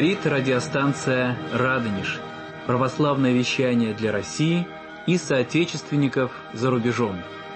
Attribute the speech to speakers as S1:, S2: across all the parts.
S1: Говорит радиостанция «Радонеж». Православное вещание для России и соотечественников за рубежом.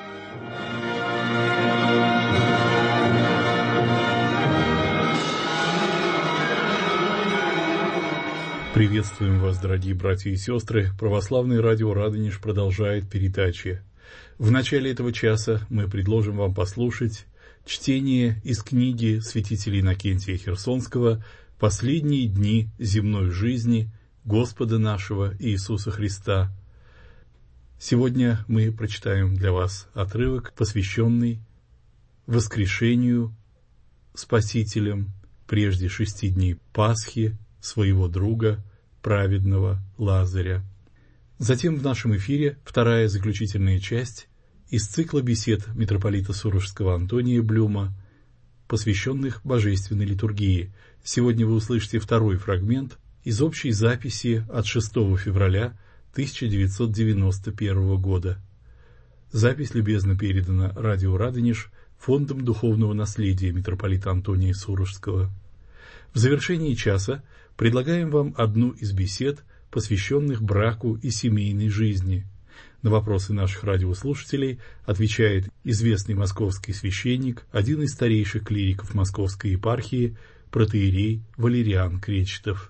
S2: Приветствуем вас, дорогие братья и сестры. Православное радио «Радонеж» продолжает передачи. В начале этого часа мы предложим вам послушать чтение из книги святителя Иннокентия Херсонского «Последние дни земной жизни Господа нашего Иисуса Христа». Сегодня мы прочитаем для вас отрывок, посвященный воскрешению Спасителем прежде 6 дней Пасхи своего друга, праведного Лазаря. Затем в нашем эфире вторая заключительная часть из цикла бесед митрополита Сурожского Антония Блюма, посвященных божественной литургии. Сегодня вы услышите второй фрагмент из общей записи от 6 февраля 1991 года. Запись любезно передана радио «Радонеж» Фондом духовного наследия митрополита Антония Сурожского. В завершении часа предлагаем вам одну из бесед, посвященных браку и семейной жизни. На вопросы наших радиослушателей отвечает известный московский священник, один из старейших клириков Московской епархии, протоиерей Валериан Кречетов.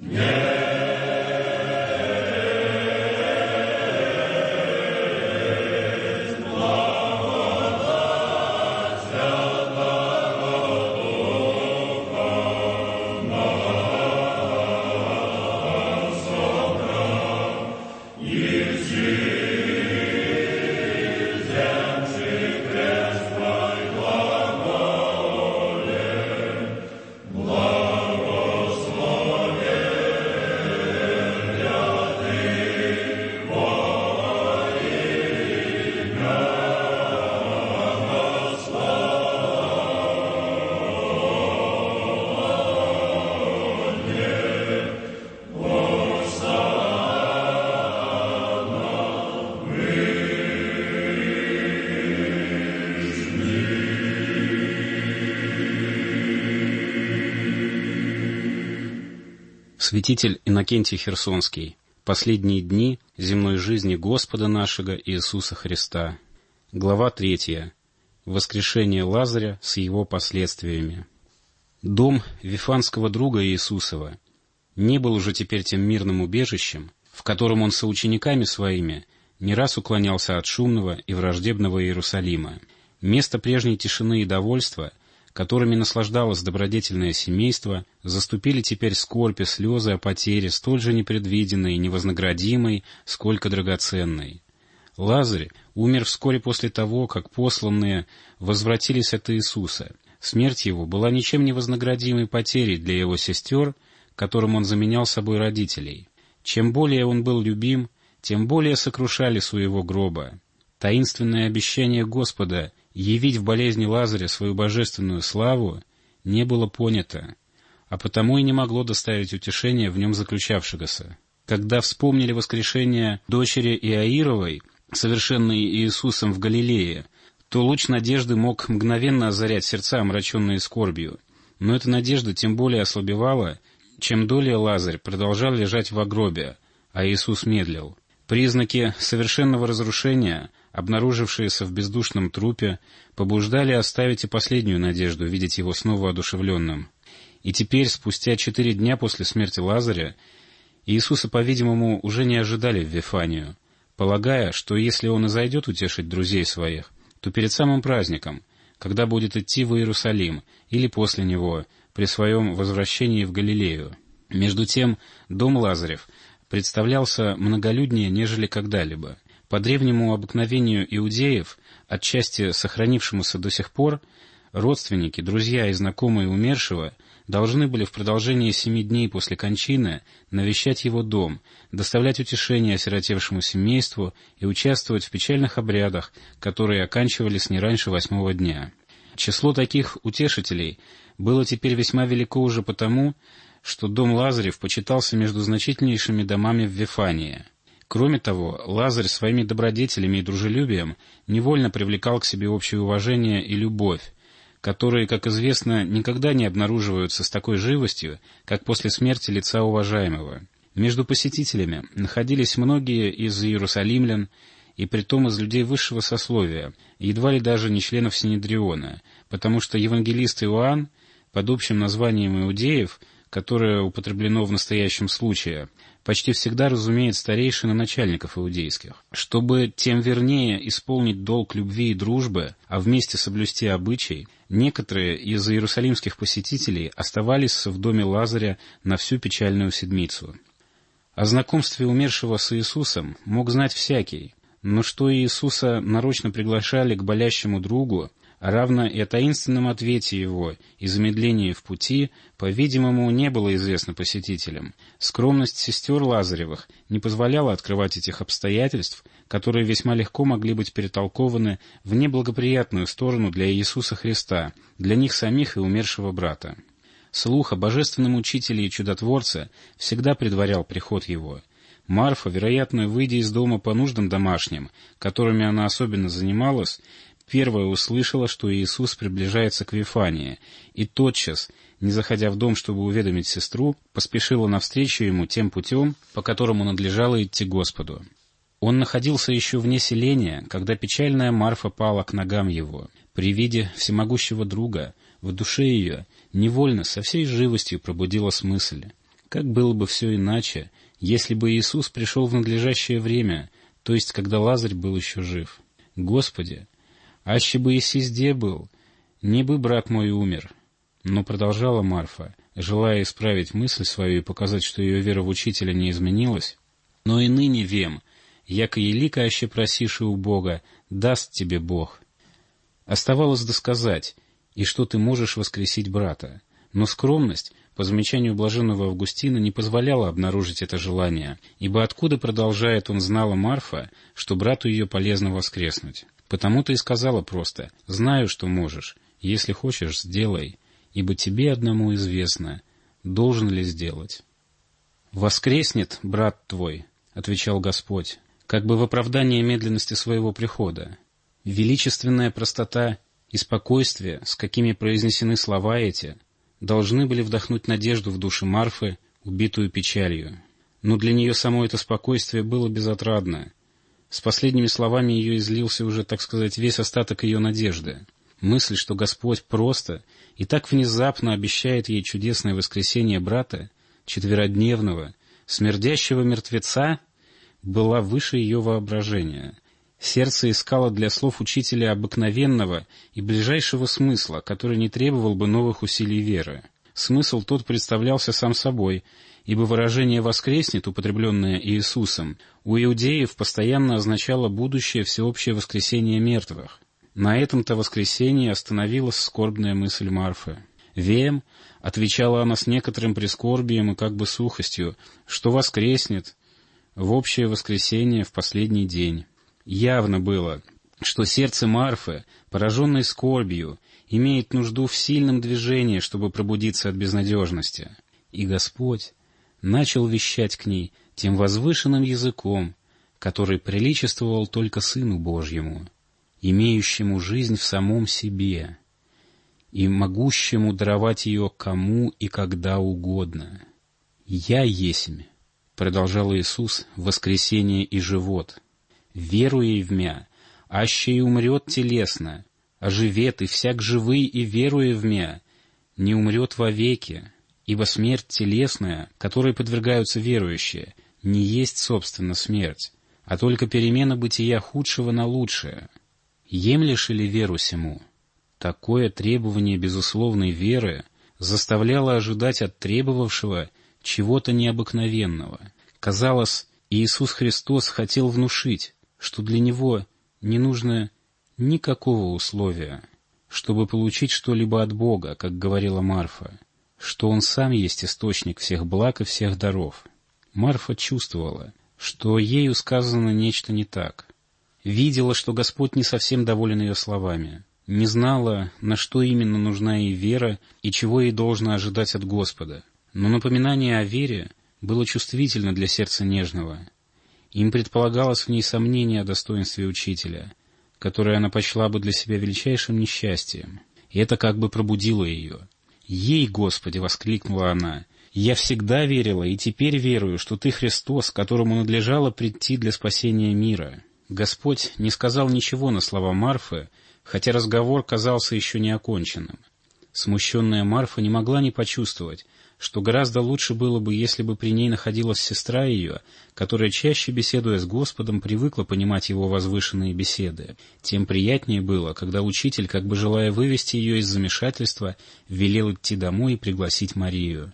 S3: Святитель Иннокентий Херсонский. Последние дни земной жизни Господа нашего Иисуса Христа. Глава 3. Воскрешение Лазаря с его последствиями. Дом Вифанского друга Иисусова не был уже теперь тем мирным убежищем, в котором он со учениками своими не раз уклонялся от шумного и враждебного Иерусалима. Место прежней тишины и довольства, которыми наслаждалось добродетельное семейство, заступили теперь скорбь и слезы о потере, столь же непредвиденной и невознаградимой, сколько драгоценной. Лазарь умер вскоре после того, как посланные возвратились от Иисуса. Смерть его была ничем не вознаградимой потерей для его сестер, которым он заменял собой родителей. Чем более он был любим, тем более сокрушали своего гроба. Таинственное обещание Господа явить в болезни Лазаря свою божественную славу не было понято, а потому и не могло доставить утешения в нем заключавшегося. Когда вспомнили воскрешение дочери Иаировой, совершенной Иисусом в Галилее, то луч надежды мог мгновенно озарять сердца, омраченные скорбью. Но эта надежда тем более ослабевала, чем долее Лазарь продолжал лежать в гробе, а Иисус медлил. Признаки совершенного разрушения, обнаружившиеся в бездушном трупе, побуждали оставить и последнюю надежду видеть его снова одушевленным. И теперь, спустя 4 дня после смерти Лазаря, Иисуса, по-видимому, уже не ожидали в Вифанию, полагая, что если он и зайдет утешить друзей своих, то перед самым праздником, когда будет идти в Иерусалим, или после него, при своем возвращении в Галилею. Между тем, дом Лазарев представлялся многолюднее, нежели когда-либо. По древнему обыкновению иудеев, отчасти сохранившемуся до сих пор, родственники, друзья и знакомые умершего должны были в продолжении 7 дней после кончины навещать его дом, доставлять утешение осиротевшему семейству и участвовать в печальных обрядах, которые оканчивались не раньше 8-го дня. Число таких утешителей было теперь весьма велико уже потому, что дом Лазарев почитался между значительнейшими домами в Вифании. Кроме того, Лазарь своими добродетелями и дружелюбием невольно привлекал к себе общее уважение и любовь, которые, как известно, никогда не обнаруживаются с такой живостью, как после смерти лица уважаемого. Между посетителями находились многие из иерусалимлян, и притом из людей высшего сословия, едва ли даже не членов Синедриона, потому что евангелист Иоанн, под общим названием иудеев, которое употреблено в настоящем случае, почти всегда разумеет старейшин и начальников иудейских. Чтобы тем вернее исполнить долг любви и дружбы, а вместе соблюсти обычай, некоторые из иерусалимских посетителей оставались в доме Лазаря на всю печальную седмицу. О знакомстве умершего с Иисусом мог знать всякий, но что Иисуса нарочно приглашали к болящему другу, а равно и о таинственном ответе его и замедлении в пути, по-видимому, не было известно посетителям. Скромность сестер Лазаревых не позволяла открывать этих обстоятельств, которые весьма легко могли быть перетолкованы в неблагоприятную сторону для Иисуса Христа, для них самих и умершего брата. Слух о божественном учителе и чудотворце всегда предварял приход его. Марфа, вероятно, выйдя из дома по нуждам домашним, которыми она особенно занималась, первая услышала, что Иисус приближается к Вифании, и тотчас, не заходя в дом, чтобы уведомить сестру, поспешила навстречу ему тем путем, по которому надлежало идти Господу. Он находился еще вне селения, когда печальная Марфа пала к ногам его. При виде всемогущего друга в душе ее невольно со всей живостью пробудилась мысль: как было бы все иначе, если бы Иисус пришел в надлежащее время, то есть когда Лазарь был еще жив. Господи, аще бы и сизде был, не бы брат мой умер. Но продолжала Марфа, желая исправить мысль свою и показать, что ее вера в Учителя не изменилась. Но и ныне вем, яко елика аще просишь у Бога, даст тебе Бог. Оставалось досказать, и что ты можешь воскресить брата. Но скромность, по замечанию блаженного Августина, не позволяла обнаружить это желание, ибо откуда, продолжает он, знала Марфа, что брату ее полезно воскреснуть. Потому-то и сказала просто: «Знаю, что можешь, если хочешь, сделай, ибо тебе одному известно, должен ли сделать». «Воскреснет брат твой», — отвечал Господь, как бы в оправдание медленности своего прихода. Величественная простота и спокойствие, с какими произнесены слова эти, должны были вдохнуть надежду в душу Марфы, убитую печалью. Но для нее само это спокойствие было безотрадно. С последними словами ее излился уже, так сказать, весь остаток ее надежды. Мысль, что Господь просто и так внезапно обещает ей чудесное воскресение брата, четверодневного, смердящего мертвеца, была выше ее воображения. Сердце искало для слов учителя обыкновенного и ближайшего смысла, который не требовал бы новых усилий веры. Смысл тот представлялся сам собой, ибо выражение «воскреснет», употребленное Иисусом, у иудеев постоянно означало будущее всеобщее воскресение мертвых. На этом-то воскресении остановилась скорбная мысль Марфы. «Вем», — отвечала она с некоторым прискорбием и как бы сухостью, — «что воскреснет в общее воскресение в последний день». Явно было, что сердце Марфы, пораженной скорбью, имеет нужду в сильном движении, чтобы пробудиться от безнадежности. И Господь начал вещать к ней тем возвышенным языком, который приличествовал только Сыну Божьему, имеющему жизнь в самом себе и могущему даровать ее кому и когда угодно. «Я есмь», — продолжал Иисус, — «воскресение и живот. Веруя в мя, аще и умрет телесно, оживет и всяк живый и веруя в мя, не умрет вовеки, ибо смерть телесная, которой подвергаются верующие, не есть, собственно, смерть, а только перемена бытия худшего на лучшее. Емлешь ли веру сему?» Такое требование безусловной веры заставляло ожидать от требовавшего чего-то необыкновенного. Казалось, Иисус Христос хотел внушить, что для Него не нужно никакого условия, чтобы получить что-либо от Бога, как говорила Марфа, что Он сам есть источник всех благ и всех даров. Марфа чувствовала, что ею сказано нечто не так. Видела, что Господь не совсем доволен ее словами. Не знала, на что именно нужна ей вера и чего ей должно ожидать от Господа. Но напоминание о вере было чувствительно для сердца нежного. Им предполагалось в ней сомнение о достоинстве учителя, которое она почла бы для себя величайшим несчастьем. и это как бы пробудило ее. «Ей, Господи!» — воскликнула она. «Я всегда верила и теперь верую, что Ты Христос, которому надлежало прийти для спасения мира». Господь не сказал ничего на слова Марфы, хотя разговор казался еще не оконченным. Смущенная Марфа не могла не почувствовать, что гораздо лучше было бы, если бы при ней находилась сестра ее, которая, чаще беседуя с Господом, привыкла понимать его возвышенные беседы. Тем приятнее было, когда учитель, как бы желая вывести ее из замешательства, велел идти домой и пригласить Марию.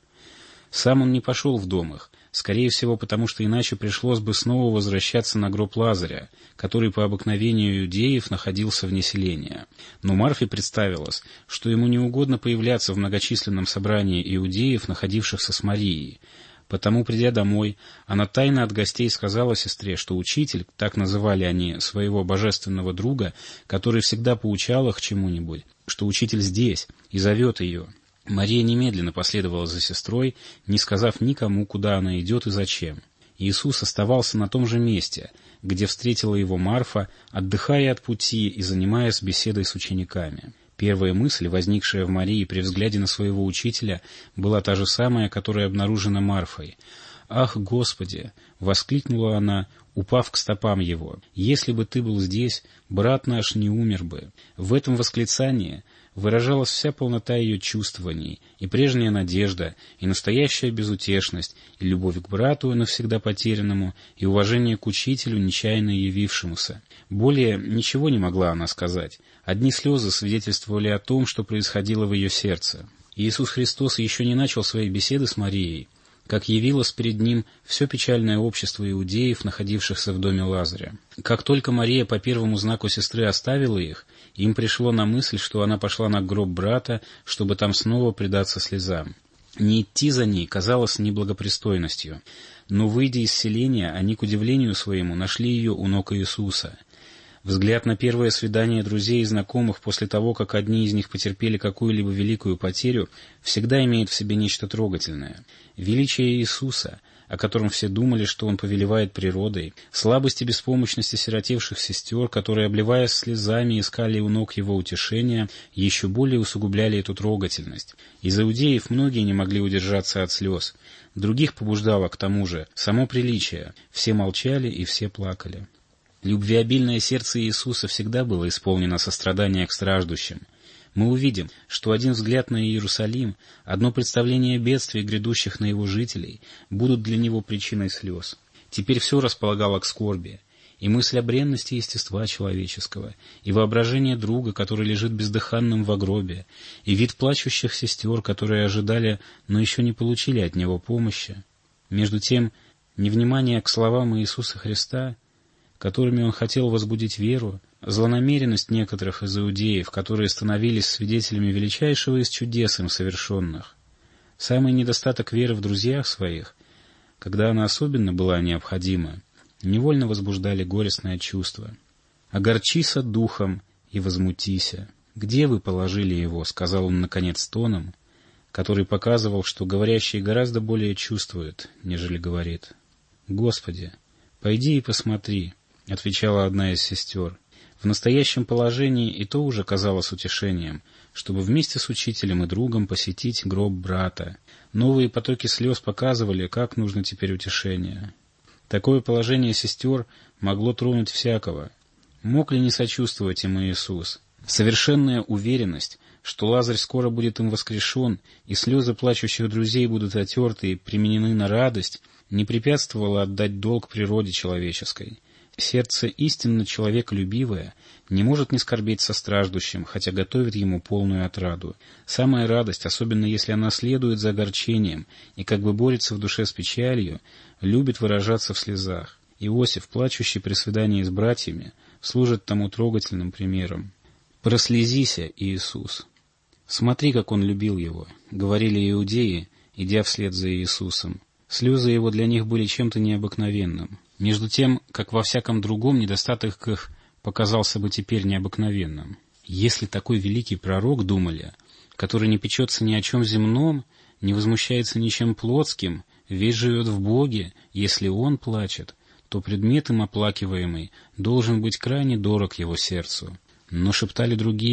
S3: Сам он не пошел в дом их, скорее всего, потому что иначе пришлось бы снова возвращаться на гроб Лазаря, который по обыкновению иудеев находился вне селения. Но Марфе представилось, что ему не угодно появляться в многочисленном собрании иудеев, находившихся с Марией. Потому, придя домой, она тайно от гостей сказала сестре, что учитель, так называли они своего божественного друга, который всегда поучал их чему-нибудь, что учитель здесь и зовет ее. Мария немедленно последовала за сестрой, не сказав никому, куда она идет и зачем. Иисус оставался на том же месте, где встретила его Марфа, отдыхая от пути и занимаясь беседой с учениками. Первая мысль, возникшая в Марии при взгляде на своего учителя, была та же самая, которая обнаружена Марфой. «Ах, Господи!» — воскликнула она, упав к стопам его. «Если бы Ты был здесь, брат наш не умер бы». В этом восклицании выражалась вся полнота ее чувствований, и прежняя надежда, и настоящая безутешность, и любовь к брату, навсегда потерянному, и уважение к учителю, нечаянно явившемуся. Более ничего не могла она сказать. Одни слезы свидетельствовали о том, что происходило в ее сердце. Иисус Христос еще не начал своей беседы с Марией, как явилось перед ним все печальное общество иудеев, находившихся в доме Лазаря. Как только Мария по первому знаку сестры оставила их, им пришло на мысль, что она пошла на гроб брата, чтобы там снова предаться слезам. Не идти за ней казалось неблагопристойностью, но, выйдя из селения, они, к удивлению своему, нашли ее у ног Иисуса. Взгляд на первое свидание друзей и знакомых после того, как одни из них потерпели какую-либо великую потерю, всегда имеет в себе нечто трогательное. Величие Иисуса, о котором все думали, что Он повелевает природой, слабость и беспомощность осиротевших сестер, которые, обливаясь слезами, искали у ног Его утешения, еще более усугубляли эту трогательность. Из иудеев многие не могли удержаться от слез. Других побуждало, к тому же, само приличие. Все молчали и все плакали. Любвеобильное сердце Иисуса всегда было исполнено сострадания к страждущим. Мы увидим, что один взгляд на Иерусалим, одно представление бедствий, грядущих на его жителей, будут для него причиной слез. Теперь все располагало к скорби, и мысль о бренности естества человеческого, и воображение друга, который лежит бездыханным в гробе, и вид плачущих сестер, которые ожидали, но еще не получили от него помощи. Между тем, невнимание к словам Иисуса Христа, которыми Он хотел возбудить веру, злонамеренность некоторых из иудеев, которые становились свидетелями величайшего из чудес им совершенных, самый недостаток веры в друзьях своих, когда она особенно была необходима, невольно возбуждали горестное чувство. «Огорчися духом и возмутися. Где вы положили его?» — сказал он, наконец, тоном, который показывал, что говорящий гораздо более чувствует, нежели говорит. «Господи, пойди и посмотри», — отвечала одна из сестер. В настоящем положении и то уже казалось утешением, чтобы вместе с учителем и другом посетить гроб брата. Новые потоки слез показывали, как нужно теперь утешение. Такое положение сестер могло тронуть всякого. Мог ли не сочувствовать им Иисус? Совершенная уверенность, что Лазарь скоро будет им воскрешен, и слезы плачущих друзей будут отерты и применены на радость, не препятствовала отдать долг природе человеческой. Сердце истинно человеколюбивое не может не скорбеть со страждущим, хотя готовит ему полную отраду. Самая радость, особенно если она следует за огорчением и как бы борется в душе с печалью, любит выражаться в слезах. Иосиф, плачущий при свидании с братьями, служит тому трогательным примером. «Прослезися, Иисус! Смотри, как он любил его», — говорили иудеи, идя вслед за Иисусом. Слезы его для них были чем-то необыкновенным. Между тем, как во всяком другом, недостаток их показался бы теперь необыкновенным. Если такой великий пророк, думали, который не печется ни о чем земном, не возмущается ничем плотским, весь живет в Боге, если он плачет, то предмет им оплакиваемый должен быть крайне дорог его сердцу. Но шептали другие,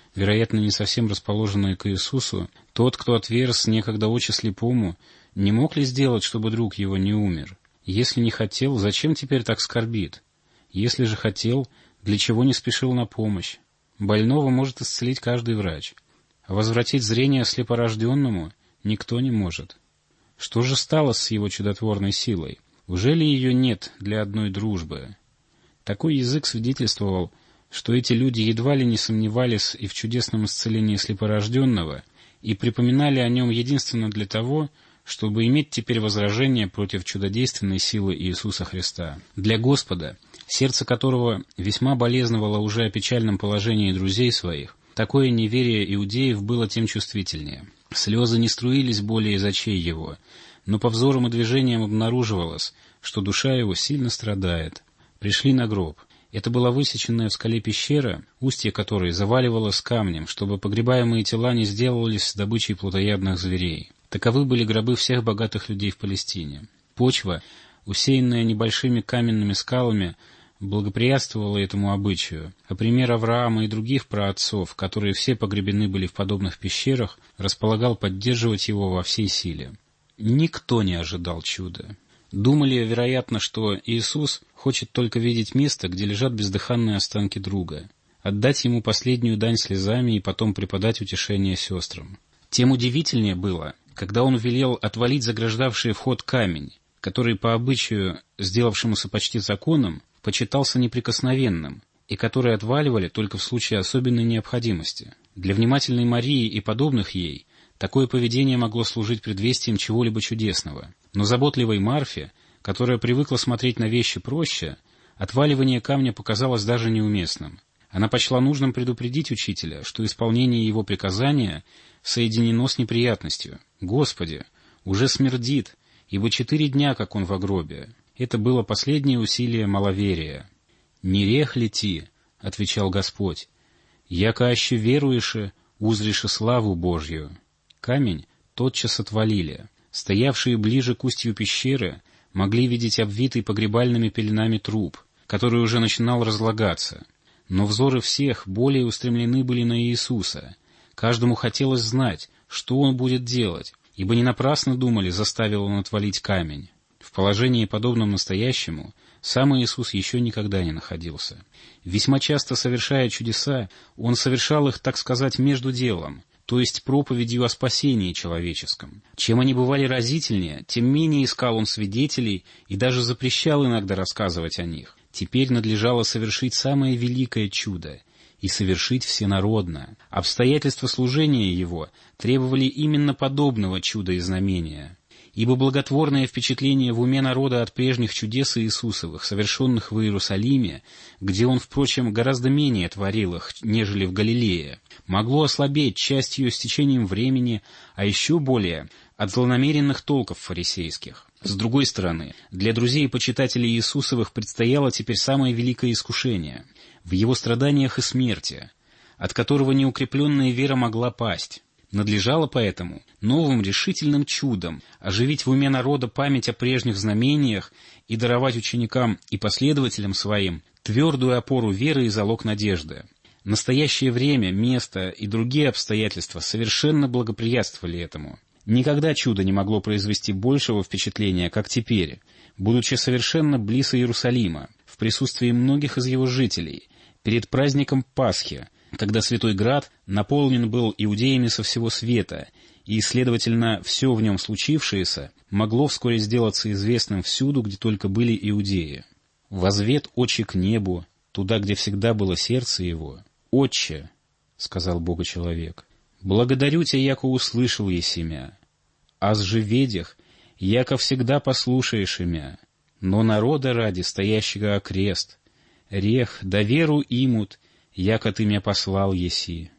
S3: вероятно, не совсем расположенные к Иисусу, тот, кто отверз некогда очи слепому, не мог ли сделать, чтобы друг его не умер? Если не хотел, зачем теперь так скорбит? Если же хотел, для чего не спешил на помощь? Больного может исцелить каждый врач, а возвратить зрение слепорожденному никто не может. Что же стало с его чудотворной силой? Уже ли ее нет для одной дружбы? Такой язык свидетельствовал, что эти люди едва ли не сомневались и в чудесном исцелении слепорожденного, и припоминали о нем единственно для того, чтобы иметь теперь возражение против чудодейственной силы Иисуса Христа. Для Господа, сердце которого весьма болезновало уже о печальном положении друзей своих, такое неверие иудеев было тем чувствительнее. Слезы не струились более из очей его, но по взорам и движениям обнаруживалось, что душа его сильно страдает. Пришли на гроб. Это была высеченная в скале пещера, устье которой заваливалось камнем, чтобы погребаемые тела не сделались добычей плотоядных зверей. Таковы были гробы всех богатых людей в Палестине. Почва, усеянная небольшими каменными скалами, благоприятствовала этому обычаю, а пример Авраама и других праотцов, которые все погребены были в подобных пещерах, располагал поддерживать его во всей силе. Никто не ожидал чуда. Думали, вероятно, что Иисус хочет только видеть место, где лежат бездыханные останки друга, отдать ему последнюю дань слезами и потом преподать утешение сестрам. Тем удивительнее было, когда он велел отвалить заграждавший вход камень, который по обычаю, сделавшемуся почти законом, почитался неприкосновенным, и который отваливали только в случае особенной необходимости. Для внимательной Марии и подобных ей такое поведение могло служить предвестием чего-либо чудесного. Но заботливой Марфе, которая привыкла смотреть на вещи проще, отваливание камня показалось даже неуместным. Она почла нужным предупредить учителя, что исполнение его приказания соединено с неприятностью. «Господи, уже смердит, ибо 4 дня, как он в гробе». Это было последнее усилие маловерия. «Не рех ли ти?» — отвечал Господь. «Яко аще веруеше, узреше славу Божью». Камень тотчас отвалили. Стоявшие ближе к устью пещеры могли видеть обвитый погребальными пеленами труп, который уже начинал разлагаться. Но взоры всех более устремлены были на Иисуса. Каждому хотелось знать, что он будет делать, ибо не напрасно думали, заставил он отвалить камень. В положении, подобном настоящему, сам Иисус еще никогда не находился. Весьма часто совершая чудеса, он совершал их, так сказать, между делом, то есть проповедью о спасении человеческом. Чем они бывали разительнее, тем менее искал он свидетелей и даже запрещал иногда рассказывать о них. Теперь надлежало совершить самое великое чудо, и совершить всенародно. Обстоятельства служения его требовали именно подобного чуда и знамения. Ибо благотворное впечатление в уме народа от прежних чудес Иисусовых, совершенных в Иерусалиме, где он, впрочем, гораздо менее творил их, нежели в Галилее, могло ослабеть частью с течением времени, а еще более от злонамеренных толков фарисейских. С другой стороны, для друзей и почитателей Иисусовых предстояло теперь самое великое искушение в его страданиях и смерти, от которого неукрепленная вера могла пасть. Надлежало поэтому новым решительным чудом оживить в уме народа память о прежних знамениях и даровать ученикам и последователям своим твердую опору веры и залог надежды. Настоящее время, место и другие обстоятельства совершенно благоприятствовали этому. Никогда чудо не могло произвести большего впечатления, как теперь, будучи совершенно близ Иерусалима, в присутствии многих из его жителей, перед праздником Пасхи, когда Святой Град наполнен был иудеями со всего света, и, следовательно, все в нем случившееся могло вскоре сделаться известным всюду, где только были иудеи. «Возвет очи к небу, туда, где всегда было сердце его. Отче, — сказал Бога-человек, — благодарю тебя, яко услышал есемя. Аз же ведях, яко всегда послушаешь имя, но народа ради стоящего окрест, рех да веру имут, яко ты меня послал еси».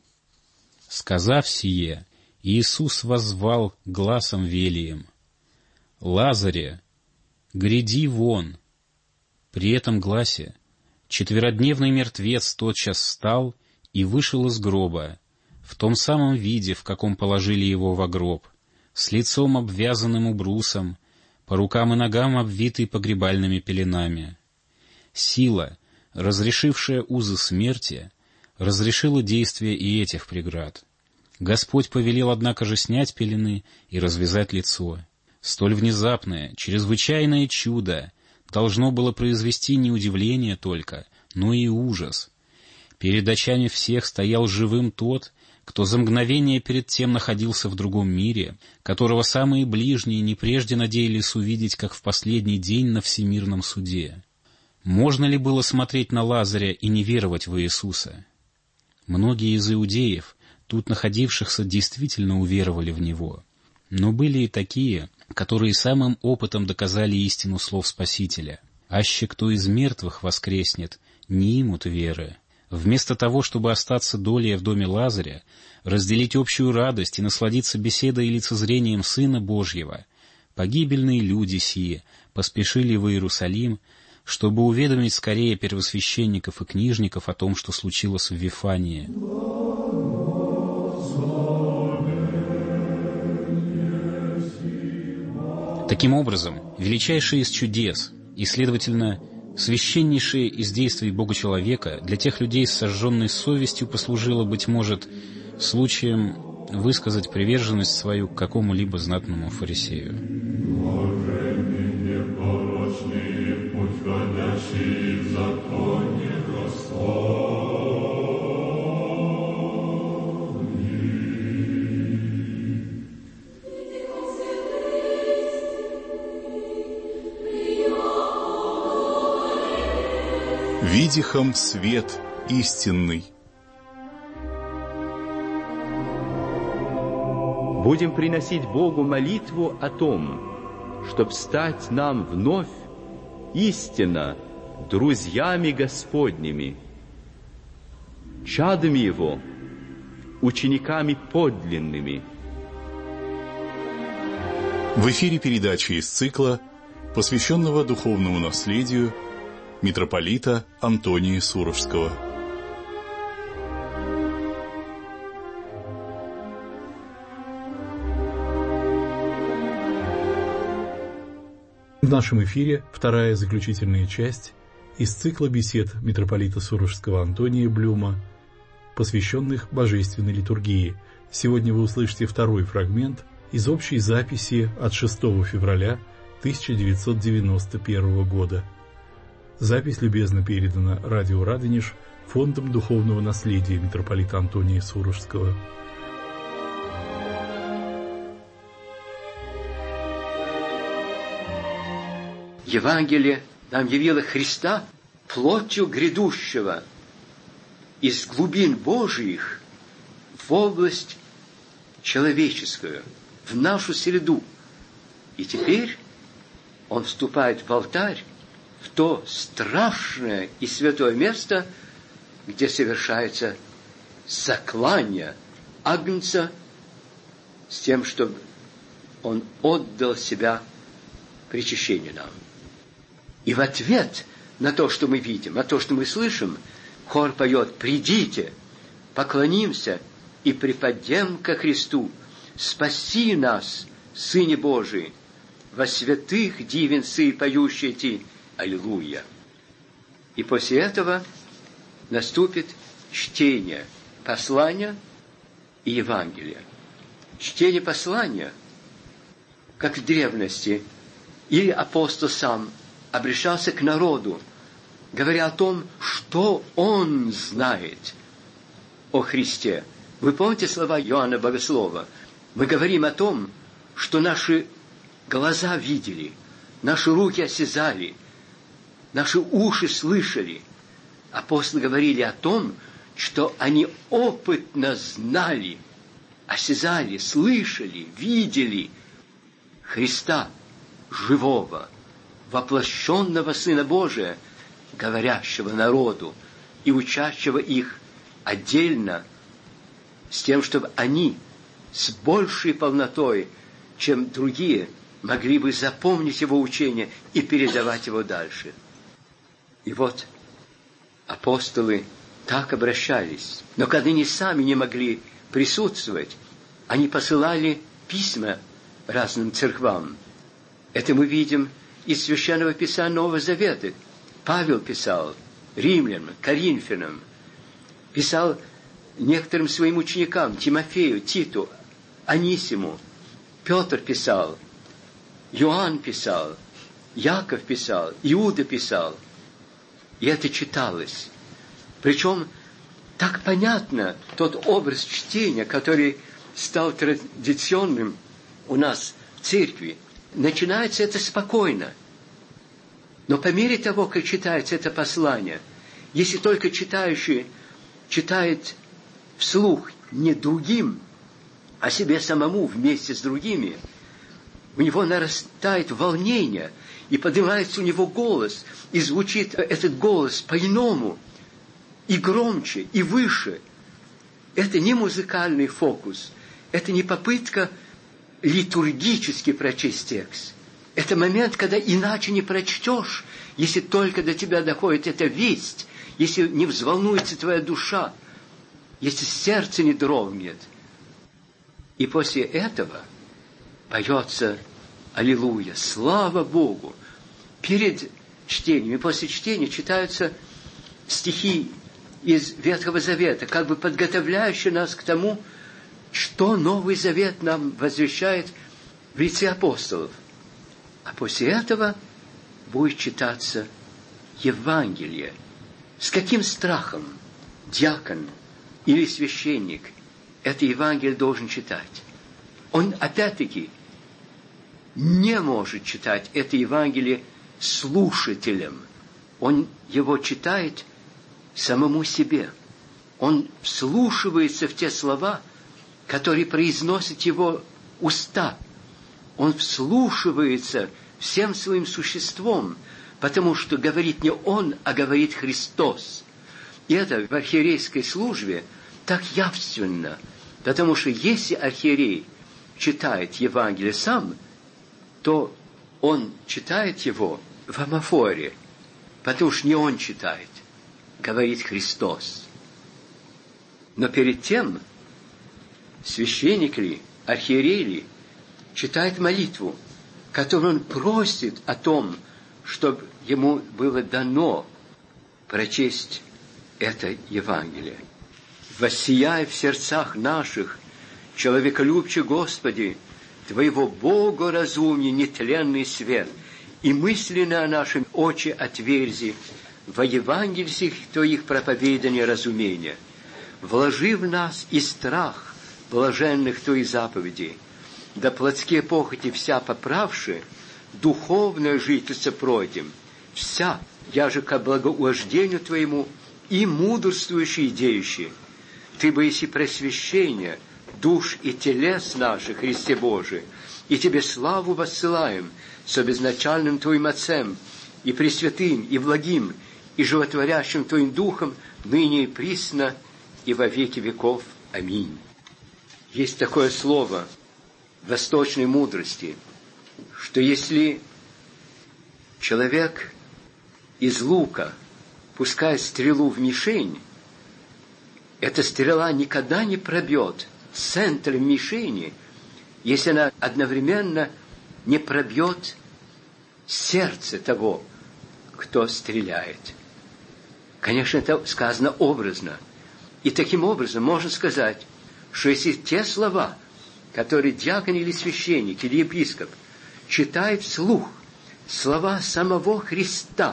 S3: Сказав сие, Иисус воззвал гласом велием: «Лазаре, гряди вон!» При этом гласе 4-дневный мертвец тотчас встал и вышел из гроба, в том самом виде, в каком положили его во гроб, с лицом обвязанным убрусом, по рукам и ногам обвитый погребальными пеленами. Сила, разрешившая узы смерти, разрешило действие и этих преград. Господь повелел, однако же, снять пелены и развязать лицо. Столь внезапное, чрезвычайное чудо должно было произвести не удивление только, но и ужас. Перед очами всех стоял живым тот, кто за мгновение перед тем находился в другом мире, которого самые ближние не прежде надеялись увидеть, как в последний день на всемирном суде. Можно ли было смотреть на Лазаря и не веровать в Иисуса? Многие из иудеев, тут находившихся, действительно уверовали в Него. Но были и такие, которые самым опытом доказали истину слов Спасителя. «Аще кто из мертвых воскреснет, не имут веры». Вместо того, чтобы остаться долее в доме Лазаря, разделить общую радость и насладиться беседой и лицезрением Сына Божьего, погибельные люди сии поспешили в Иерусалим, чтобы уведомить скорее первосвященников и книжников о том, что случилось в Вифании. Таким образом, величайшее из чудес и, следовательно, священнейшее из действий Бога-человека для тех людей с сожженной совестью послужило, быть может, случаем высказать приверженность свою к какому-либо знатному фарисею.
S2: «Видихом свет истинный».
S4: Будем приносить Богу молитву о том, чтоб стать нам вновь истинно друзьями Господними, чадами Его, учениками подлинными.
S2: В эфире передачи из цикла, посвященного духовному наследию митрополита Антония Сурожского. В нашем эфире вторая заключительная часть из цикла бесед митрополита Сурожского Антония Блюма, посвященных божественной литургии. Сегодня вы услышите второй фрагмент из общей записи от 6 февраля 1991 года. Запись любезно передана радио «Радонеж» Фондом духовного наследия митрополита Антония Сурожского.
S4: Евангелие нам явило Христа плотью грядущего из глубин Божиих в область человеческую, в нашу среду. И теперь Он вступает в алтарь, в то страшное и святое место, где совершается заклание Агнца с тем, чтобы Он отдал себя причащению нам. И в ответ на то, что мы видим, на то, что мы слышим, хор поет: «Придите, поклонимся и припадем ко Христу, спаси нас, Сыне Божий, во святых дивенцы поющие ти, аллилуйя». И после этого наступит чтение послания и Евангелия. Чтение послания, как в древности, или апостол сам обращался к народу, говоря о том, что он знает о Христе. Вы помните слова Иоанна Богослова? Мы говорим о том, что наши глаза видели, наши руки осязали, наши уши слышали. Апостолы говорили о том, что они опытно знали, осязали, слышали, видели Христа живого, воплощенного Сына Божия, говорящего народу и учащего их отдельно, с тем, чтобы они с большей полнотой, чем другие, могли бы запомнить его учение и передавать его дальше. И вот апостолы так обращались. Но когда они сами не могли присутствовать, они посылали письма разным церквам. Это мы видим из Священного Писания Нового Завета. Павел писал римлянам, коринфянам, Писал некоторым своим ученикам, Тимофею, Титу, Анисиму. Петр писал, Иоанн писал, Яков писал, Иуда писал. И это читалось. Причем так понятно тот образ чтения, который стал традиционным у нас в церкви. Начинается это спокойно. Но по мере того, как читается это послание, если только читающий читает вслух не другим, а себе самому вместе с другими, у него нарастает волнение, и поднимается у него голос, и звучит этот голос по-иному, и громче, и выше. Это не музыкальный фокус, это не попытка литургически прочесть текст. Это момент, когда иначе не прочтешь, если только до тебя доходит эта весть, если не взволнуется твоя душа, если сердце не дрогнет. И после этого поется «Аллилуйя», слава Богу. Перед чтением и после чтения читаются стихи из Ветхого Завета, как бы подготовляющие нас к тому, что Новый Завет нам возвещает в лице апостолов. А после этого будет читаться Евангелие. С каким страхом диакон или священник это Евангелие должен читать? Он, опять-таки, не может читать это Евангелие слушателям. Он его читает самому себе. Он вслушивается в те слова, которые произносят его уста. Он вслушивается всем своим существом, потому что говорит не он, а говорит Христос. И это в архиерейской службе так явственно, потому что если архиерей читает Евангелие сам, то он читает его в амафоре, потому что не он читает, говорит Христос. Но перед тем священник ли, архиерей ли, читает молитву, которую он просит о том, чтобы ему было дано прочесть это Евангелие. «Воссияй в сердцах наших, человеколюбче Господи, Твоего богоразумия нетленный свет, и мысленно нашим очи отверзи, во Евангелиях Твоих проповедания разумения. Вложи в нас и страх блаженных Твоих заповедей, да плотские похоти вся поправши, духовное жительство пройдем, вся, яже ко благоугождению Твоему, и мудрствующие и деющие. Ты боиси просвещения душ и телес наших, Христе Божий, и Тебе славу воссылаем со безначальным Твоим Отцем, и Пресвятым, и Благим, и Животворящим Твоим Духом, ныне и присно, и во веки веков. Аминь». Есть такое слово в восточной мудрости, что если человек из лука пускает стрелу в мишень, эта стрела никогда не пробьет центр мишени, если она одновременно не пробьет сердце того, кто стреляет. Конечно, это сказано образно. И таким образом можно сказать, что если те слова, которые диакон или священник или епископ читает вслух, слова самого Христа,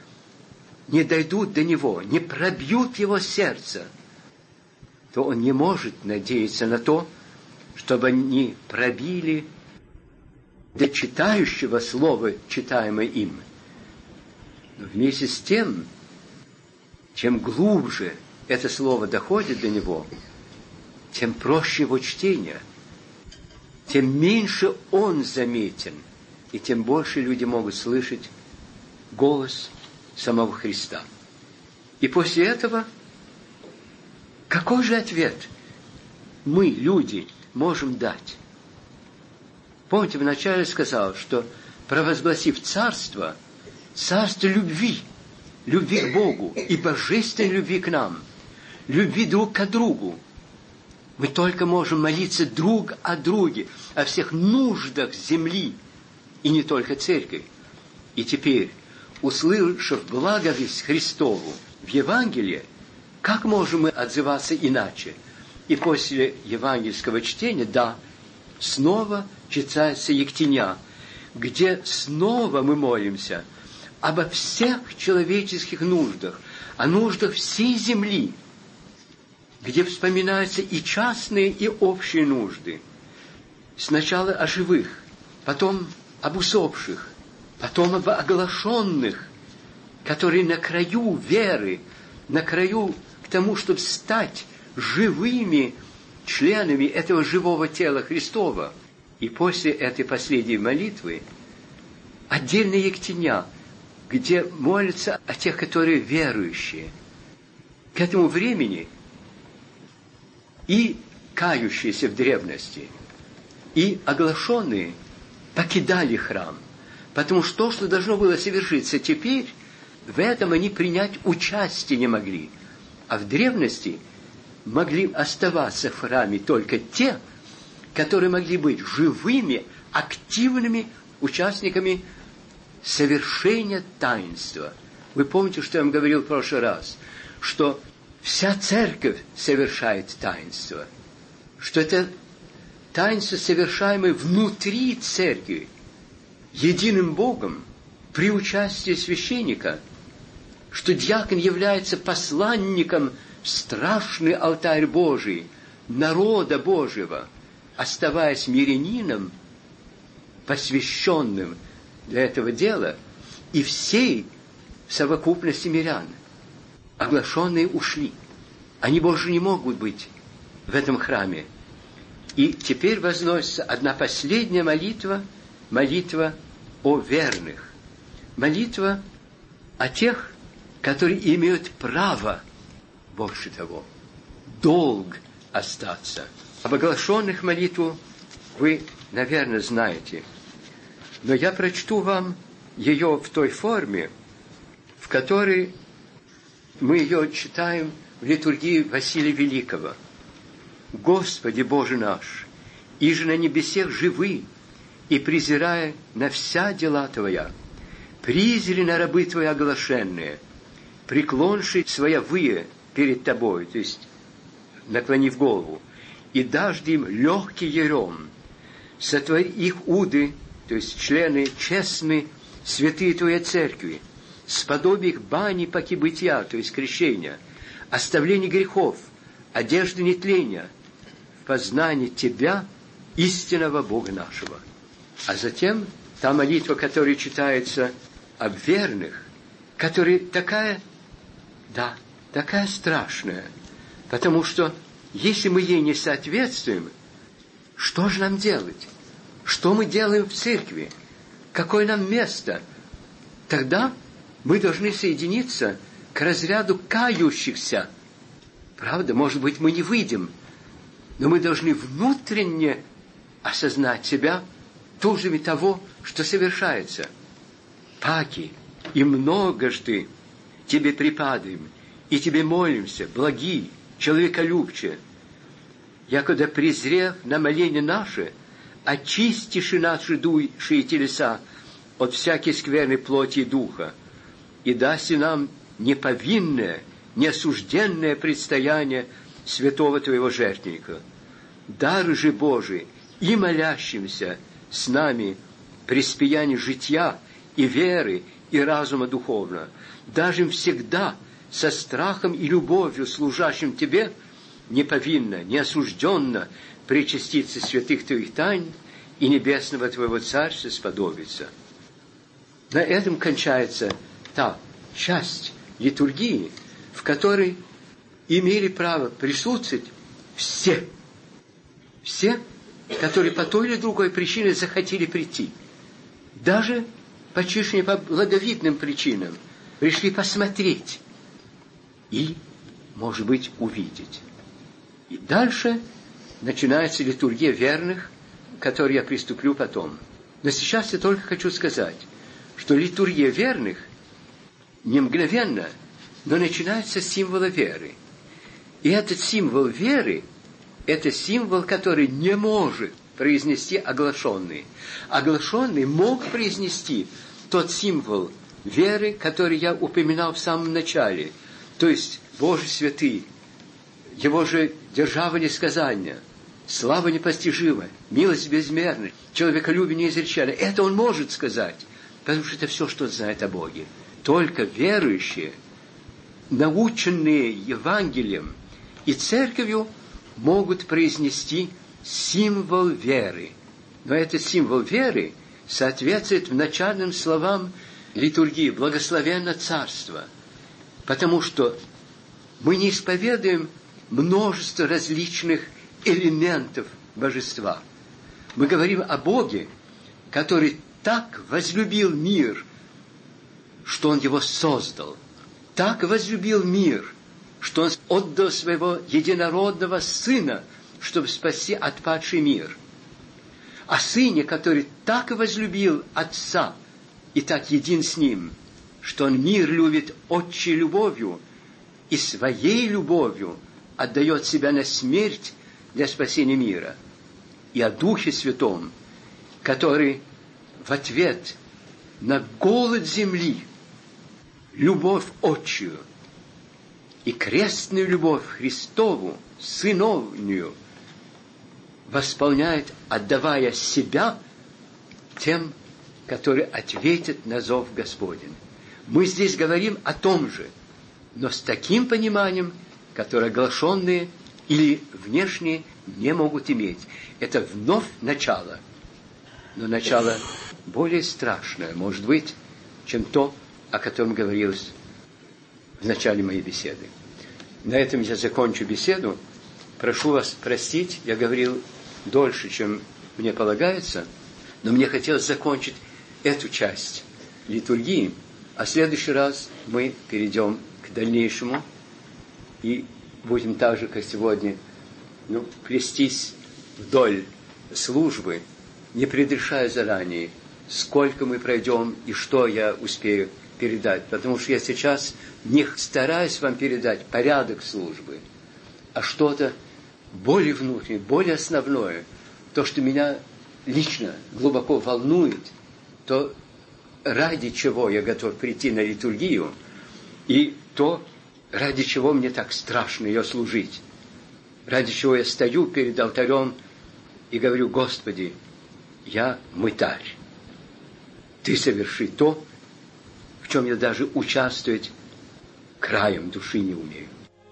S4: не дойдут до него, не пробьют его сердце, то он не может надеяться на то, чтобы они пробили до читающего слова, читаемое им. Но вместе с тем, чем глубже это слово доходит до него, тем проще его чтение, тем меньше он заметен, и тем больше люди могут слышать голос самого Христа. И после этого какой же ответ мы, люди, можем дать? Помните, вначале сказал, что провозгласив царство любви, любви к Богу и божественной любви к нам, любви друг к другу, мы только можем молиться друг о друге, о всех нуждах земли, и не только церкви. И теперь, услышав благовесть Христову в Евангелии, Как можем мы отзываться иначе? И после евангельского чтения, да, снова читается Ектиня, где снова мы молимся обо всех человеческих нуждах, о нуждах всей земли, где вспоминаются и частные, и общие нужды. Сначала о живых, потом об усопших, потом об оглашенных, которые на краю веры, на краю к тому, чтобы стать живыми членами этого живого тела Христова. И после этой последней молитвы отдельная Ектиня, где молятся о тех, которые верующие. К этому времени и кающиеся в древности, и оглашенные покидали храм, потому что то, что должно было совершиться теперь, в этом они принять участие не могли. А в древности могли оставаться в храме только те, которые могли быть живыми, активными участниками совершения таинства. Вы помните, что я вам говорил в прошлый раз, что вся церковь совершает таинство, что это таинство, совершаемое внутри церкви, единым Богом, при участии священника, что диакон является посланником в страшный алтарь Божий, народа Божьего, оставаясь мирянином, посвященным для этого дела, и всей совокупности мирян. Оглашенные ушли. Они больше не могут быть в этом храме. И теперь возносится одна последняя молитва, молитва о верных. Молитва о тех, которые имеют право, больше того, долг остаться. Об оглашенных молитву вы, наверное, знаете. Но я прочту вам ее в той форме, в которой мы ее читаем в литургии Василия Великого. «Господи Боже наш, иже на небесех живы, и презирая на вся дела Твоя, призри на рабы Твои оглашенные, преклонши своя вые перед Тобой», то есть наклонив голову, «и дажди им легкий ерем, сотвори их уды», то есть члены честны, святые Твоей Церкви, сподоби их бани паки бытия, то есть крещения, оставление грехов, одежды нетления, в познании Тебя, истинного Бога нашего. А затем та молитва, которая читается об верных, которая такая страшная, потому что если мы ей не соответствуем, что же нам делать? Что мы делаем в церкви? Какое нам место? Тогда мы должны соединиться к разряду кающихся. Правда, может быть, мы не выйдем, но мы должны внутренне осознать себя тужами того, что совершается. «Паки, и многожды Тебе припадаем, и Тебе молимся, благи, человеколюбче, якогда презрев на моление наше, очистиши наши души и телеса от всякой скверной плоти и духа, и даси нам неповинное, неосужденное предстояние святого Твоего жертвенника. Дар же Божий и молящимся с нами при спиянии житья и веры и разума духовно, даже им всегда со страхом и любовью служащим Тебе, неповинно, неосужденно причаститься святых Твоих тайн и небесного Твоего Царства сподобиться». На этом кончается та часть литургии, в которой имели право присутствовать все, которые по той или другой причине захотели прийти. Даже почти по благовидным причинам пришли посмотреть и, может быть, увидеть. И дальше начинается литургия верных, к которой я приступлю потом. Но сейчас я только хочу сказать, что литургия верных не мгновенно, но начинается с символа веры. И этот символ веры – это символ, который не может произнести оглашенный. Оглашенный мог произнести тот символ веры, который я упоминал в самом начале, то есть Боже святый, Его же держава несказанная, слава непостижима, милость безмерна, человеколюбие неизреченное. Это он может сказать, потому что это все, что он знает о Боге. Только верующие, наученные Евангелием и Церковью, могут произнести символ веры. Но этот символ веры соответствует начальным словам литургии «Благословенно Царство», потому что мы не исповедуем множество различных элементов божества. Мы говорим о Боге, который так возлюбил мир, что Он его создал. Так возлюбил мир, что Он отдал своего единородного Сына, чтобы спасти отпадший мир. О Сыне, который так возлюбил Отца и так един с Ним, что Он мир любит отчей любовью и своей любовью отдает себя на смерть для спасения мира. И о Духе Святом, который в ответ на голод земли, любовь отчию и крестную любовь Христову, сыновнюю, восполняет, отдавая себя тем, которые ответят на зов Господень. Мы здесь говорим о том же, но с таким пониманием, которое оглашенные или внешние не могут иметь. Это вновь начало, но начало более страшное, может быть, чем то, о котором говорилось в начале моей беседы. На этом я закончу беседу. Прошу вас простить, я говорил дольше, чем мне полагается, но мне хотелось закончить эту часть литургии, а в следующий раз мы перейдем к дальнейшему и будем так же, как сегодня, плестись вдоль службы, не предрешая заранее, сколько мы пройдем и что я успею передать. Потому что я сейчас не стараюсь вам передать порядок службы, а что-то более внутреннее, более основное, то, что меня лично глубоко волнует, то, ради чего я готов прийти на литургию, и то, ради чего мне так страшно ее служить, ради чего я стою перед алтарем и говорю: Господи, я мытарь, Ты соверши то, в чем я даже участвовать краем души не умею.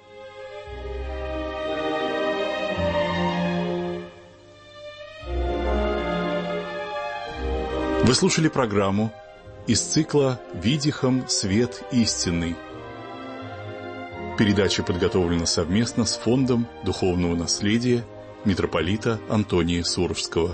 S2: Вы слушали программу из цикла «Видихом свет истинный». Передача подготовлена совместно с Фондом духовного наследия митрополита Антония Суровского.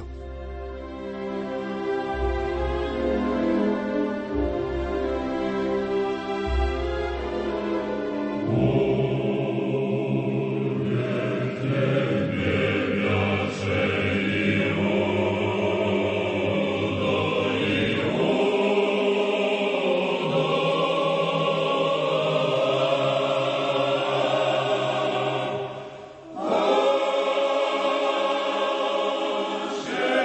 S5: Yeah.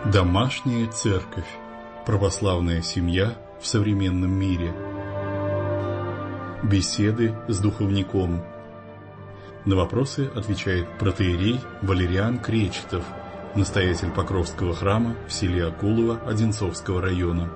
S2: Домашняя церковь. Православная семья в современном мире. Беседы с духовником. На вопросы отвечает протоиерей Валериан Кречетов, настоятель Покровского храма в селе Акулово Одинцовского района.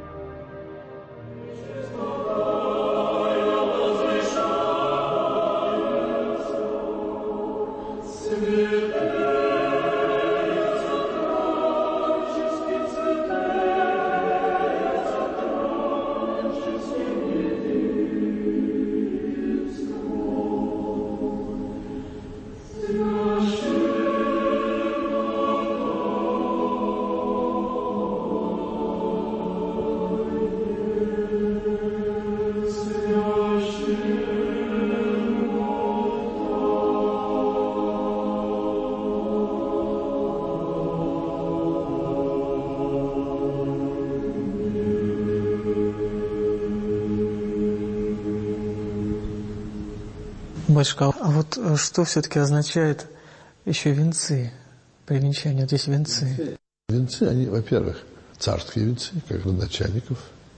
S5: Батюшка, а вот что все-таки означает еще венцы при венчании? Вот здесь венцы.
S6: Венцы, они, во-первых, царские венцы, как родоначальников,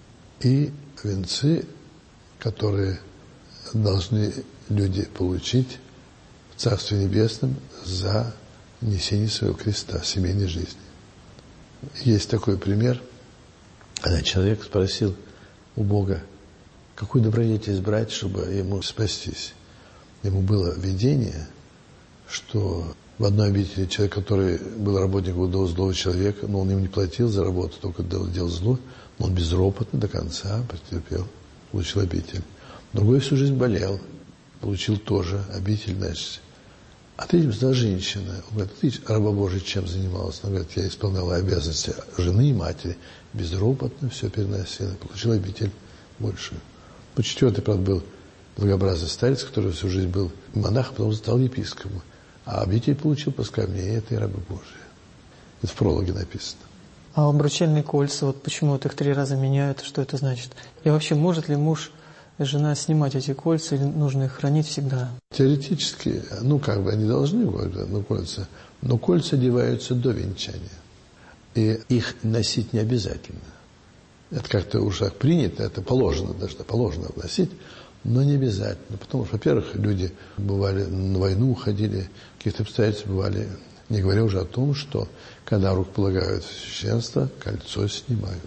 S6: и венцы, которые должны люди получить в Царстве Небесном за несение своего креста в семейной жизни. Есть такой пример, когда человек спросил у Бога, какую добродетель избрать, чтобы ему спастись. Ему было видение, что в одной обители человек, который был работником злого человека, но он им не платил за работу, только делал зло, но он безропотно до конца потерпел, получил обитель. Другой всю жизнь болел, получил тоже обитель, значит. А третьим стала женщина. Он говорит, ты, раба Божий, чем занималась? Она говорит, я исполняла обязанности жены и матери, безропотно все переносила, получил обитель большую. Ну, четвертый, правда, был благообразный старец, который всю жизнь был монахом, потом стал епископом. А обитель получил по скамье этой рабы Божией. Это в прологе написано.
S5: А обручальные кольца, вот почему вот их 3 раза меняют, что это значит? И вообще, может ли муж и жена снимать эти кольца, или нужно их хранить всегда?
S6: Теоретически, они должны кольца, но кольца одеваются до венчания. И их носить не обязательно. Это как-то уже принято, это положено носить, но не обязательно. Потому что, во-первых, люди бывали на войну, уходили, каких-то обстоятельств бывали, не говоря уже о том, что когда руку полагают в священство, кольцо снимают.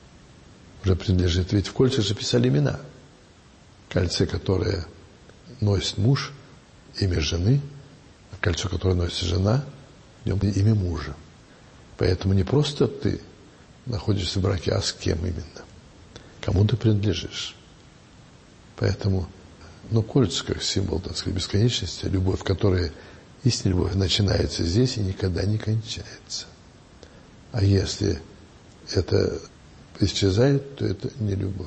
S6: Уже принадлежит, ведь в кольцах же писали имена. Кольце, которое носит муж, имя жены, а кольцо, которое носит жена, в нем имя мужа. Поэтому не просто ты находишься в браке, а с кем именно, кому ты принадлежишь. Поэтому, кольца как символ, так сказать, бесконечности, любовь, которая, истинная любовь, начинается здесь и никогда не кончается. А если это исчезает, то это не любовь.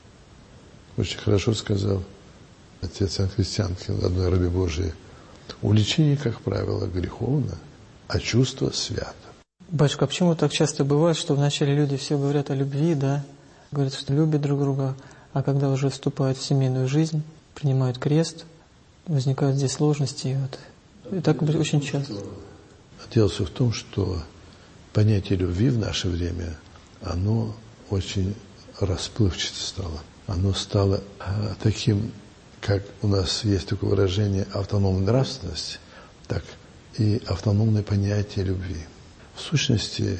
S6: Очень хорошо сказал отец Иоанн Христианкин, одной рабе Божией, увлечение, как правило, греховно, а чувство свято.
S5: Батюшка, а почему так часто бывает, что вначале люди все говорят о любви, да, говорят, что любят друг друга, а когда уже вступают в семейную жизнь, принимают крест, возникают здесь сложности. И так очень часто.
S6: Дело все в том, что понятие любви в наше время, оно очень расплывчато стало. Оно стало таким, как у нас есть такое выражение автономная нравственность, так и автономное понятие любви. В сущности,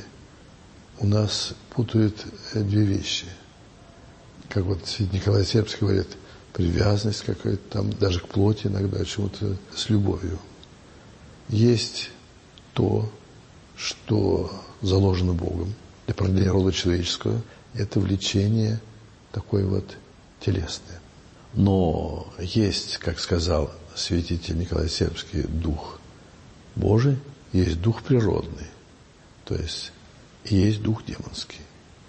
S6: у нас путают 2 вещи. Как святитель Николай Сербский говорит, привязанность какая-то там, даже к плоти иногда, чему-то с любовью. Есть то, что заложено Богом для продолжения рода человеческого, это влечение такое телесное. Но есть, как сказал святитель Николай Сербский, дух Божий, есть дух природный, то есть есть дух демонский.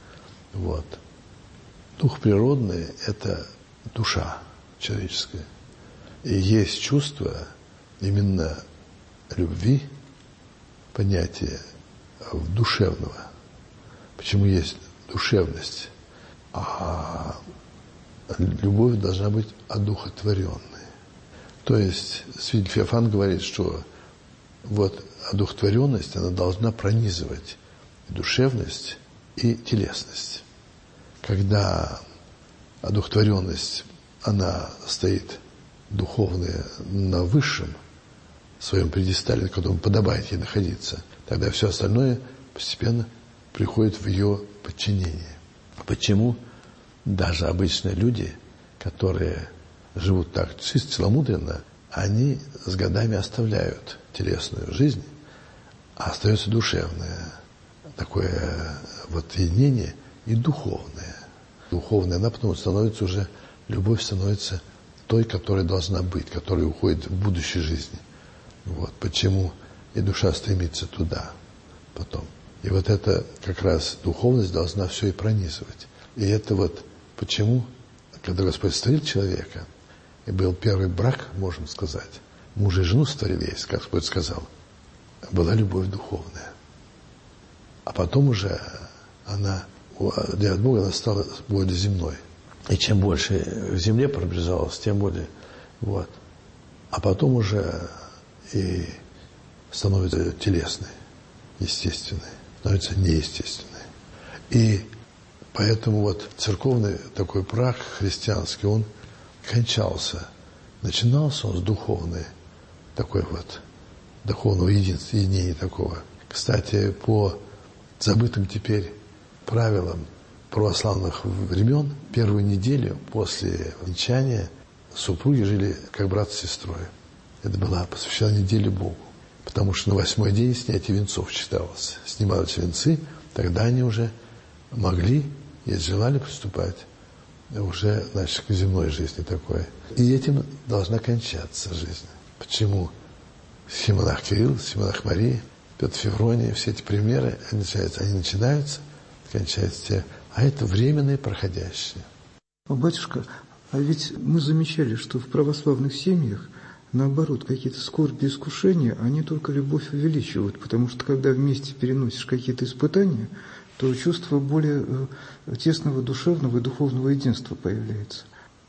S6: Дух природный – это душа человеческая. И есть чувство именно любви, понятие душевного. Почему есть душевность? А любовь должна быть одухотворенной. То есть святитель Феофан говорит, что одухотворенность, она должна пронизывать и душевность, и телесность. Когда одухотворенность, она стоит духовная на высшем своем пьедестале, на котором подобает ей находиться, тогда все остальное постепенно приходит в ее подчинение. Почему даже обычные люди, которые живут так чисто, целомудренно, они с годами оставляют телесную жизнь, а остается душевное, такое вот единение и духовное. Духовное, она потом становится уже, любовь становится той, которая должна быть, которая уходит в будущей жизни. Вот почему и душа стремится туда потом. И вот это как раз духовность должна все и пронизывать. И это вот почему, когда Господь створил человека, и был первый брак, можем сказать, мужа и жену створил есть, как Господь сказал, была любовь духовная. А потом уже она, от Бога, она стала более земной. И чем больше в земле приближалась, тем более, вот. А потом уже и становится телесной, естественной, становится неестественной. И поэтому вот церковный такой брак христианский, он кончался. Начинался он с духовной, такой вот, духовного единения такого. Кстати, по забытым теперь правилам православных времен, первую неделю после венчания супруги жили как брат с сестрой. Это была посвящена неделе Богу. Потому что на 8-й день снятие венцов считалось. Снимались венцы, тогда они уже могли, если желали, приступать уже, значит, к земной жизни такой. И этим должна кончаться жизнь. Почему? Схимонах Кирилл, Схимонах Мария, Петр Февроний, все эти примеры, они начинаются, кончаются те, а это временное, проходящее.
S7: Батюшка, а ведь мы замечали, что в православных семьях, наоборот, какие-то скорби и искушения, они только любовь увеличивают, потому что когда вместе переносишь какие-то испытания, то чувство более тесного душевного и духовного единства появляется.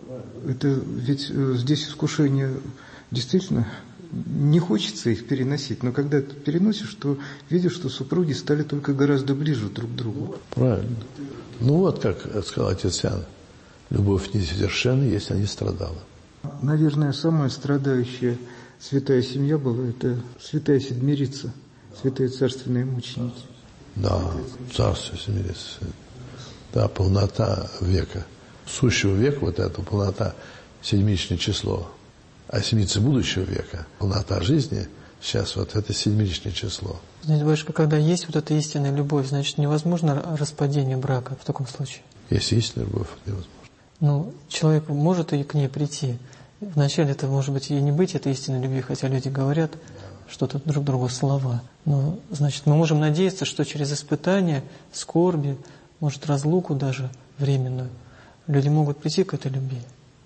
S7: Это ведь здесь искушения действительно не хочется их переносить, но когда ты переносишь, то видишь, что супруги стали только гораздо ближе друг к другу.
S6: Правильно. Ну вот, как сказал отец Иоанн, любовь несовершенна, если она не страдала.
S7: Наверное, самая страдающая святая семья была, это святая Седмирица, святые царственные мученики.
S6: Да, царство Седмирица. Да, полнота века. Сущего века, вот эта полнота, седмичное число. А седмица будущего века, полнота жизни, сейчас вот это седмичное число.
S5: Знаете, батюшка, когда есть вот эта истинная любовь, значит, невозможно распадение брака в таком случае.
S6: Если истинная любовь, невозможно.
S5: Ну, человек может и к ней прийти. Вначале это, может быть, и не быть этой истинной любви, хотя люди говорят что-то друг другу слова. Но, значит, мы можем надеяться, что через испытания, скорби, может, разлуку даже временную, люди могут прийти к этой любви.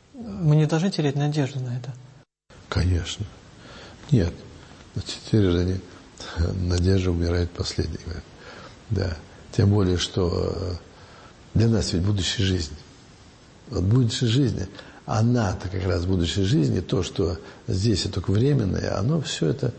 S5: Мы не должны терять надежду на это.
S6: Конечно. Нет. Теперь же надежда умирает последней. Да. Тем более, что для нас ведь будущая жизнь. Вот будущая жизнь, она-то как раз будущей жизни, то, что здесь это только временное, оно все это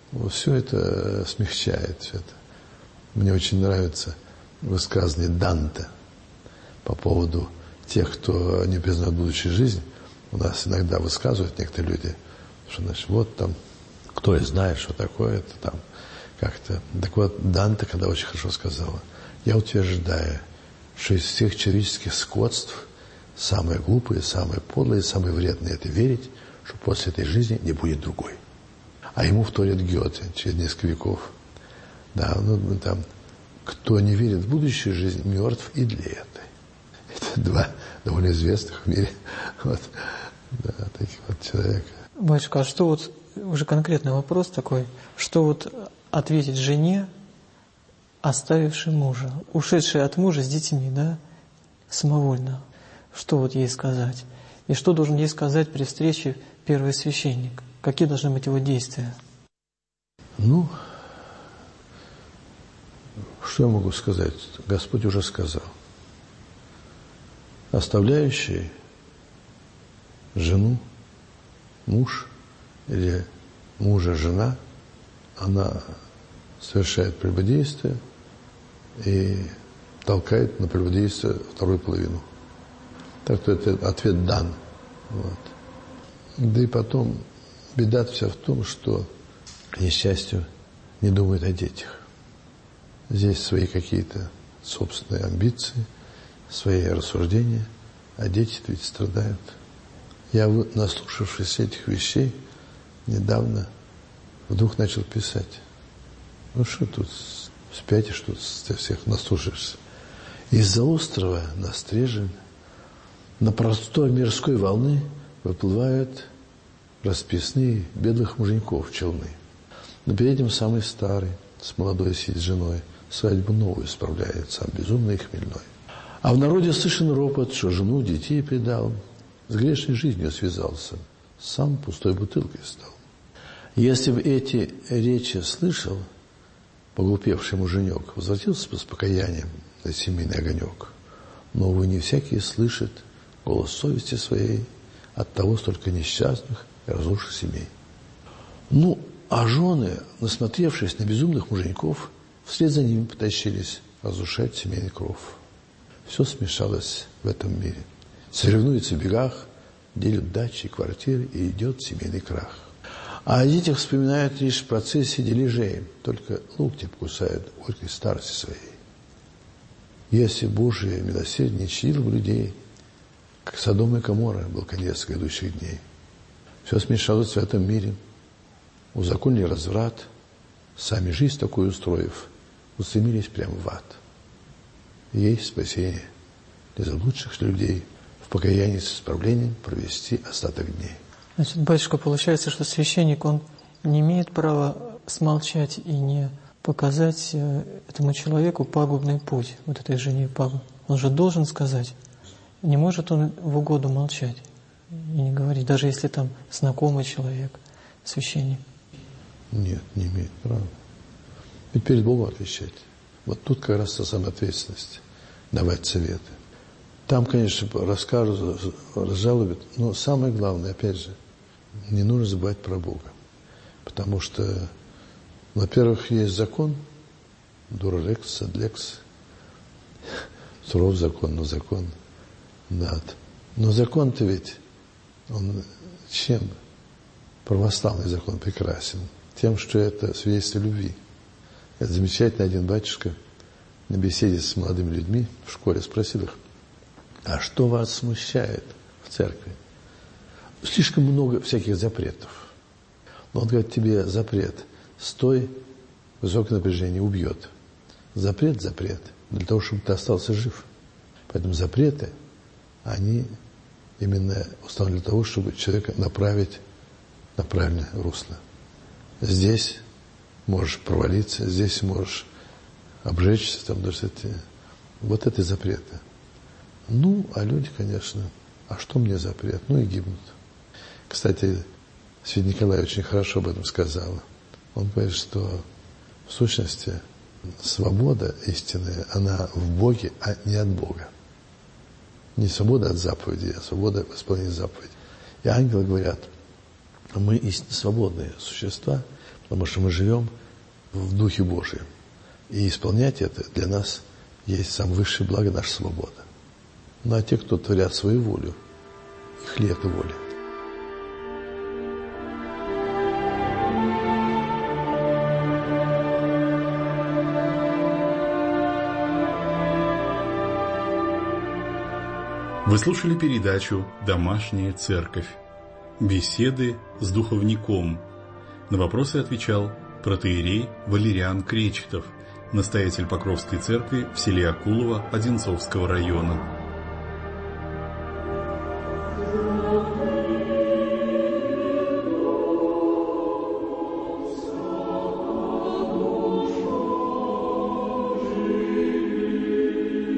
S6: смягчает. Все это. Мне очень нравится высказывание Данте по поводу тех, кто не признает будущую жизнь. У нас иногда высказывают некоторые люди, что, значит, вот там, кто знает, что такое это там, как-то. Так вот, Данте когда очень хорошо сказала, я утверждаю, что из всех человеческих скотств самое глупое, самое подлое, самое вредное – это верить, что после этой жизни не будет другой. А ему вторит Гёте через несколько веков. Да, ну там, кто не верит в будущую жизнь, мертв и для этой. Это два довольно известных в мире вот, да, таких вот человека.
S5: Батюшка, а что вот, уже конкретный вопрос такой, что вот ответить жене, оставившей мужа, ушедшей от мужа с детьми, да, самовольно? Что вот ей сказать? И что должен ей сказать при встрече первый священник? Какие должны быть его действия?
S6: Ну, что я могу сказать? Господь уже сказал. Оставляющий жену, муж или мужа жена, она совершает прелюбодействие, и толкает на прелюдейство вторую половину. Так что это ответ дан. Вот. Да и потом беда вся в том, что, к несчастью, не думает о детях. Здесь свои какие-то собственные амбиции, свои рассуждения, а дети ведь страдают. Я, наслушавшись этих вещей, недавно вдруг начал писать. Ну что тут, спятишь тут, всех наслушаешься. Из-за острова на Стрежень на простор мирской волны выплывают расписные беглых муженьков челны. Но перед этим самый старый, с молодой сидит женой, свадьбу новую справляет, сам безумный и хмельной. А в народе слышен ропот, что жену, детей предал, с грешной жизнью связался, сам пустой бутылкой стал. Если бы эти речи слышал поглупевший муженек, возвратился бы с покаянием на семейный огонек. Но, увы, не всякий слышит голос совести своей, от того столько несчастных и разрушенных семей. Ну, а жены, насмотревшись на безумных муженьков, вслед за ними потащились разрушать семейный кров. Все смешалось в этом мире. Соревнуются в бегах, делят дачи, квартиры, и идет семейный крах. А о детях вспоминают лишь в процессе дележей, только локти покусают горькой старости своей. Если Божие милосердие не щадило бы людей, как Содом и Гоморра был конец грядущих дней. Все смешалось в этом мире. Узаконили разврат, сами жизнь такую устроив, устремились прямо в ад. И есть спасение для заблудших людей в покаянии с исправлением провести остаток дней.
S5: Значит, батюшка, получается, что священник, он не имеет права смолчать и не показать этому человеку пагубный путь, вот этой жене пагуб. Он же должен сказать. Не может он в угоду молчать и не говорить, даже если там знакомый человек, священник.
S6: Нет, не имеет права. Ведь перед Богом отвечать. Вот тут как раз та самая ответственность, давать советы. Там, конечно, расскажут, разжалобят, но самое главное, опять же, не нужно забывать про Бога. Потому что, во-первых, есть закон, дура лекс, сад лекс, суров закон, но закон дат. Но закон-то ведь, он чем? Православный закон прекрасен. Тем, что это свидетельство любви. Это замечательно один батюшка на беседе с молодыми людьми в школе спросил их: а что вас смущает в церкви? Слишком много всяких запретов. Но он говорит, тебе запрет: стой, высокое напряжение убьет. Запрет, для того, чтобы ты остался жив. Поэтому запреты, они именно установлены для того, чтобы человека направить на правильное русло. Здесь можешь провалиться, здесь можешь обжечься, там, даже вот это запреты. Ну, а люди, конечно, а что мне запрет? Ну и гибнут. Кстати, святой Николай очень хорошо об этом сказал. Он говорит, что в сущности свобода истинная, она в Боге, а не от Бога. Не свобода от заповедей, а свобода в исполнении заповедей. И ангелы говорят, мы истинно свободные существа, потому что мы живем в Духе Божьем. И исполнять это для нас есть самое высшее благо, наша свобода. Ну а те, кто творят свою волю, их ли это воля?
S2: Вы слушали передачу «Домашняя церковь». Беседы с духовником. На вопросы отвечал протоиерей Валериан Кречетов, настоятель Покровской церкви в селе Акулово Одинцовского района.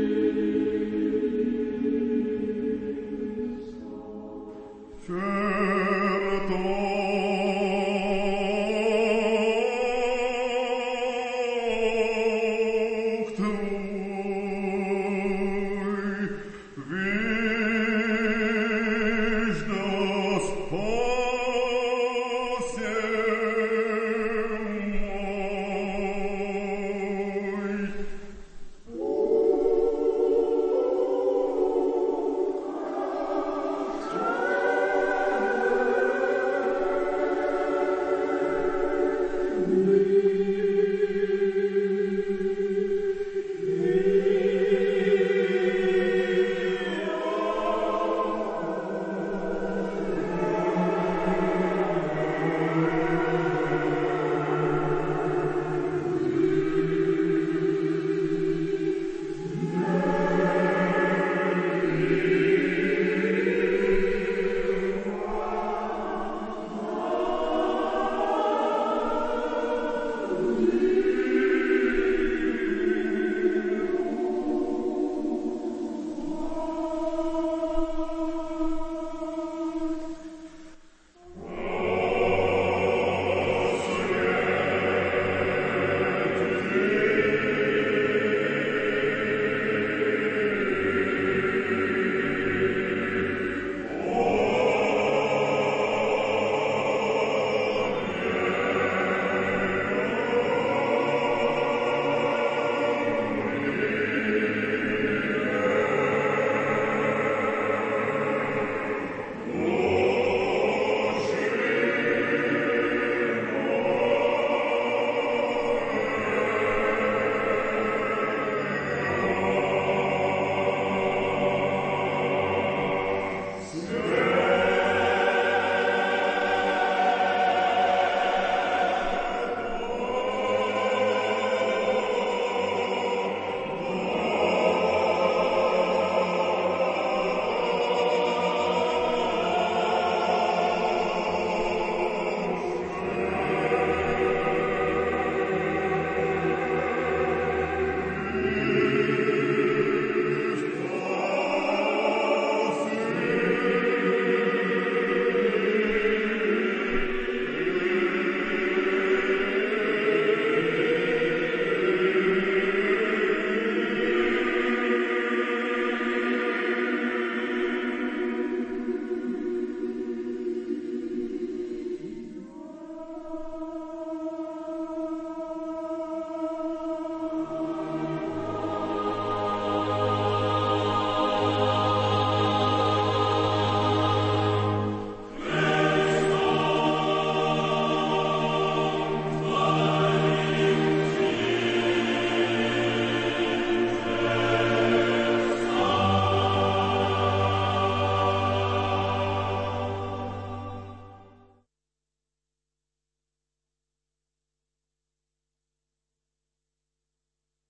S8: Sure.